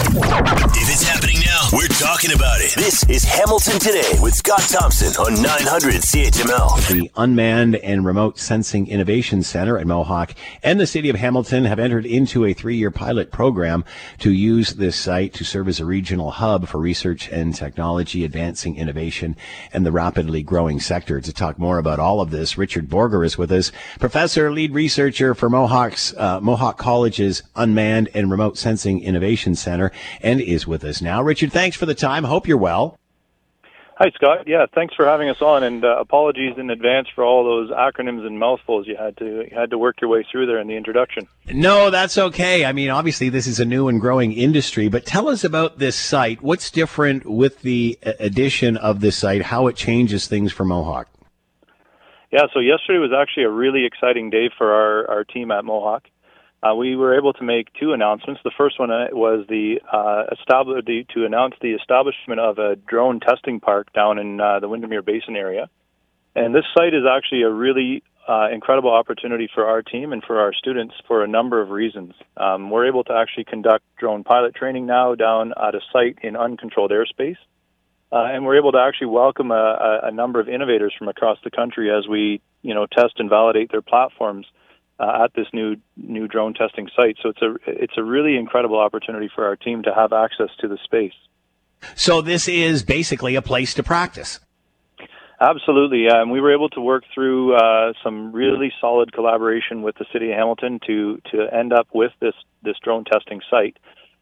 If it's happening now, we're talking about it. This is Hamilton Today with Scott Thompson on 900 CHML. The Unmanned and Remote Sensing Innovation Center at Mohawk and the City of Hamilton have entered into a 3-year pilot program to use this site to serve as a regional hub for research and technology, advancing innovation, and the rapidly growing sector. To talk more about all of this, Richard Borger is with us, professor, lead researcher for Mohawk College's Unmanned and Remote Sensing Innovation Center, and is with us now. Richard, thanks for the time. Hope you're well. Hi, Scott. Yeah, thanks for having us on, and apologies in advance for all those acronyms and mouthfuls you had to work your way through there in the introduction. No, that's okay. I mean, obviously, this is a new and growing industry, but tell us about this site. What's different with the addition of this site, how it changes things for Mohawk? Yeah, so yesterday was actually a really exciting day for our team at Mohawk. We were able to make 2 announcements. The first one was to announce the establishment of a drone testing park down in the Windermere Basin area. And this site is actually a really incredible opportunity for our team and for our students for a number of reasons. We're able to actually conduct drone pilot training now down at a site in uncontrolled airspace. And we're able to actually welcome a number of innovators from across the country as we, test and validate their platforms at this new drone testing site. So it's a really incredible opportunity for our team to have access to the space. So this is basically a place to practice. Absolutely. We were able to work through some really solid collaboration with the City of Hamilton to end up with this drone testing site.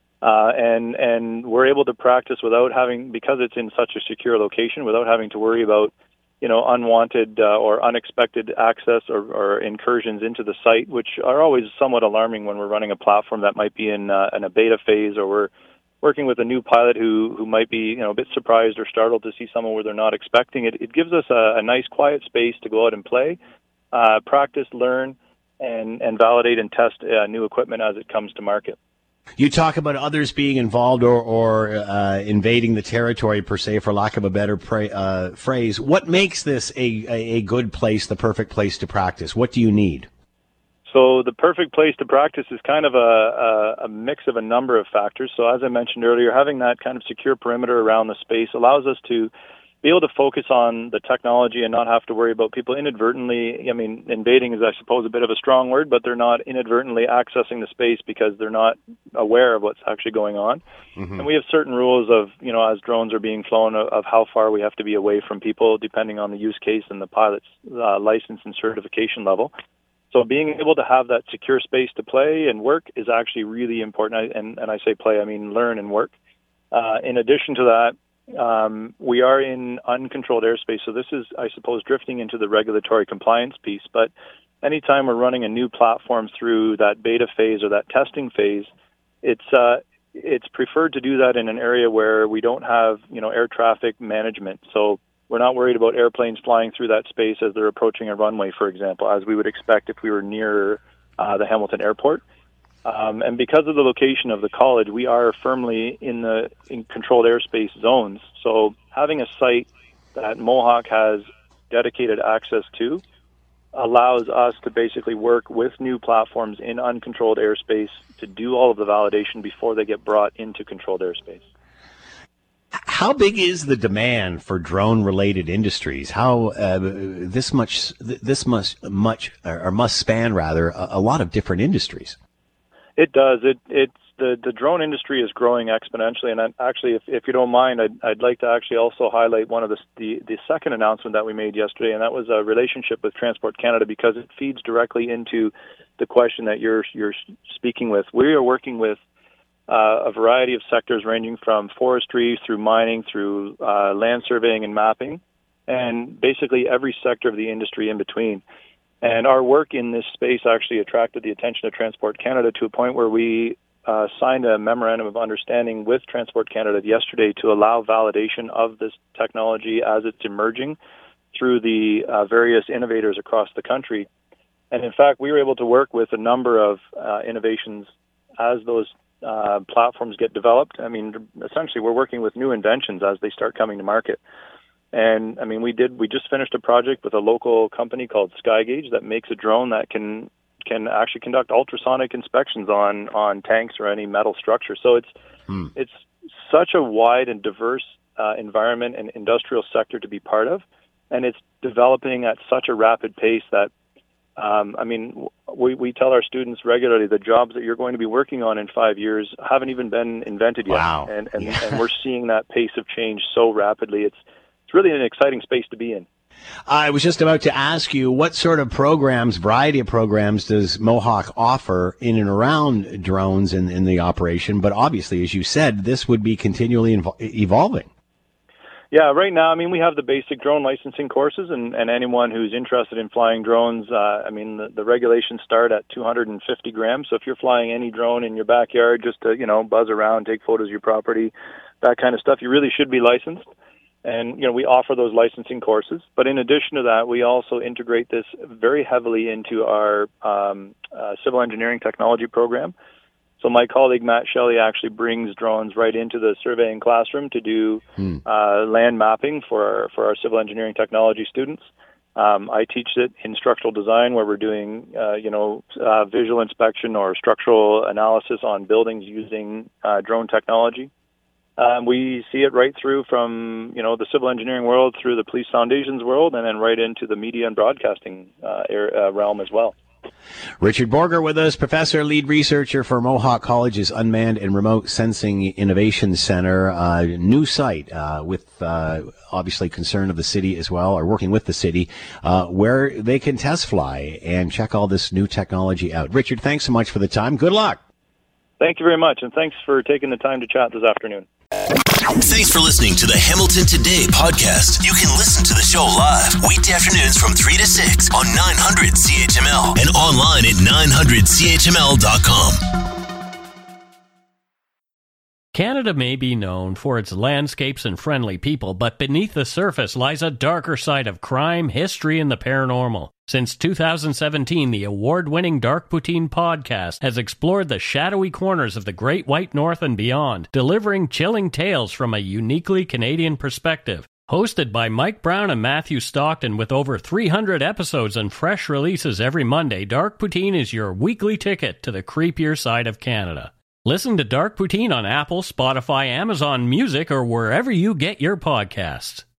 And we're able to practice because it's in such a secure location, without having to worry about unwanted or unexpected access or incursions into the site, which are always somewhat alarming when we're running a platform that might be in a beta phase, or we're working with a new pilot who might be a bit surprised or startled to see someone where they're not expecting it. It gives us a nice quiet space to go out and play, practice, learn, and validate and test new equipment as it comes to market. You talk about others being involved or invading the territory, per se, for lack of a better phrase. What makes this a good place, the perfect place to practice? What do you need? So the perfect place to practice is kind of a mix of a number of factors. So as I mentioned earlier, having that kind of secure perimeter around the space allows us to be able to focus on the technology and not have to worry about people inadvertently. I mean, invading is, I suppose, a bit of a strong word, but they're not inadvertently accessing the space because they're not aware of what's actually going on. Mm-hmm. And we have certain rules of, as drones are being flown, of how far we have to be away from people, depending on the use case and the pilot's license and certification level. So being able to have that secure space to play and work is actually really important. And I say play, I mean learn and work. In addition to that, we are in uncontrolled airspace, so this is, I suppose, drifting into the regulatory compliance piece. But anytime we're running a new platform through that beta phase or that testing phase, it's preferred to do that in an area where we don't have, air traffic management. So we're not worried about airplanes flying through that space as they're approaching a runway, for example, as we would expect if we were near the Hamilton Airport. And because of the location of the college, we are firmly in controlled airspace zones. So having a site that Mohawk has dedicated access to allows us to basically work with new platforms in uncontrolled airspace to do all of the validation before they get brought into controlled airspace. How big is the demand for drone-related industries? How this must span a lot of different industries. It does. It's the drone industry is growing exponentially, and actually, if you don't mind, I'd like to actually also highlight one of the second announcement that we made yesterday, and that was a relationship with Transport Canada, because it feeds directly into the question that you're speaking with. We are working with a variety of sectors ranging from forestry through mining through land surveying and mapping, and basically every sector of the industry in between. And our work in this space actually attracted the attention of Transport Canada to a point where we signed a memorandum of understanding with Transport Canada yesterday to allow validation of this technology as it's emerging through the various innovators across the country. And in fact, we were able to work with a number of innovations as those platforms get developed. I mean, essentially, we're working with new inventions as they start coming to market. And I mean, we just finished a project with a local company called Skygauge that makes a drone that can actually conduct ultrasonic inspections on tanks or any metal structure. So It's such a wide and diverse environment and industrial sector to be part of, and it's developing at such a rapid pace that, we tell our students regularly the jobs that you're going to be working on in 5 years haven't even been invented yet. Wow. And we're seeing that pace of change so rapidly. It's really an exciting space to be in. I was just about to ask you, what sort of variety of programs does Mohawk offer in and around drones in the operation? But obviously, as you said, this would be continually evolving. Yeah, right now, we have the basic drone licensing courses, and anyone who's interested in flying drones, the regulations start at 250 grams. So if you're flying any drone in your backyard just to, buzz around, take photos of your property, that kind of stuff, you really should be licensed. And, we offer those licensing courses. But in addition to that, we also integrate this very heavily into our civil engineering technology program. So my colleague Matt Shelley actually brings drones right into the surveying classroom to do land mapping for our civil engineering technology students. I teach it in structural design, where we're doing visual inspection or structural analysis on buildings using drone technology. We see it right through from the civil engineering world, through the police foundations world, and then right into the media and broadcasting realm as well. Richard Borger with us, professor, lead researcher for Mohawk College's Unmanned and Remote Sensing Innovation Center, new site with obviously concern of the city as well, or working with the city, where they can test fly and check all this new technology out. Richard, thanks so much for the time. Good luck. Thank you very much, and thanks for taking the time to chat this afternoon. Thanks for listening to the Hamilton Today podcast. You can listen to the show live weekday afternoons from 3 to 6 on 900 CHML and online at 900CHML.com. Canada may be known for its landscapes and friendly people, but beneath the surface lies a darker side of crime, history, and the paranormal. Since 2017, the award-winning Dark Poutine podcast has explored the shadowy corners of the Great White North and beyond, delivering chilling tales from a uniquely Canadian perspective. Hosted by Mike Brown and Matthew Stockton, with over 300 episodes and fresh releases every Monday, Dark Poutine is your weekly ticket to the creepier side of Canada. Listen to Dark Poutine on Apple, Spotify, Amazon Music, or wherever you get your podcasts.